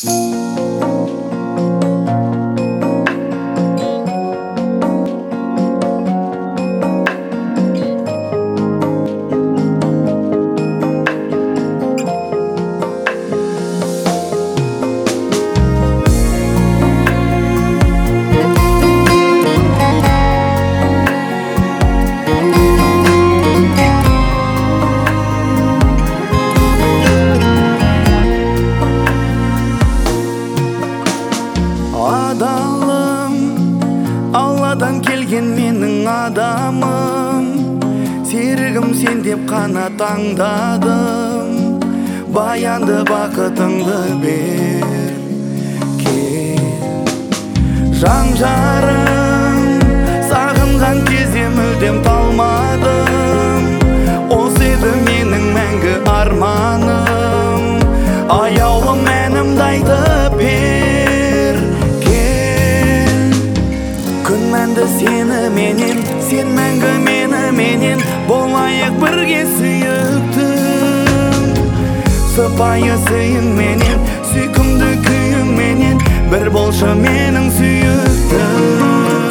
Adalım, Алладан келген менің адамым. Серігім сен деп қана таңдадым. Баянды бақытыңды бер, кел. Жан жарым, сағынған кезде мүлдем талмадым. Осы еді менің мәңгі арманым. Аяулым әнімді айтып бер, кел. Күнмәнді сені менен, сен мәңгі мені менен. Болайық бірге сүйіктім. Сыпайы сыйың менен, сүйкімді күйің менен. Бір болшы менің сүйіктім.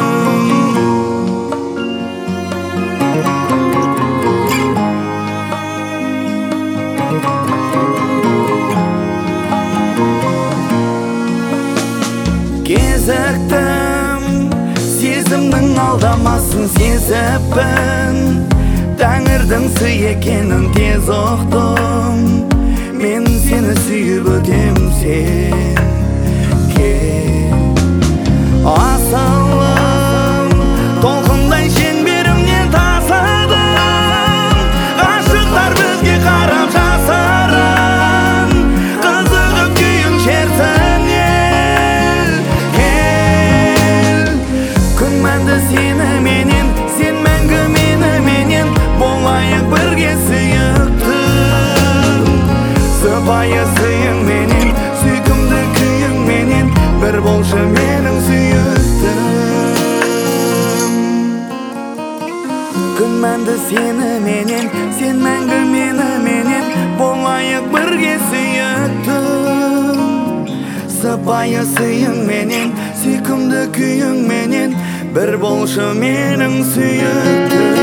Кезіктім, сезімнің алдамасын сезіппін. Тәңірдің сый екенін тез ұқтым. Мен сені сүйіп өтем, сен кел. Асылым, толқындай шеңберімнен тасыдым. Ғашықтар бізге қарап жасырын, қызығып күйің шерсін ел, кел. Күнмәнді сені менен, сен мәңгі мені менен. Болайық бірге сүйіктім. Сыпайы сыйың менен, сүйкімді күйің менен. Бір болшы менің сүйіктім. Күнмәнді сені менен, сен мәңгі мені менен. Болайық бірге сүйіктім. Сыпайы сыйың менен, сүйкімді күйің менен. Бір болшы менің сүйіктім.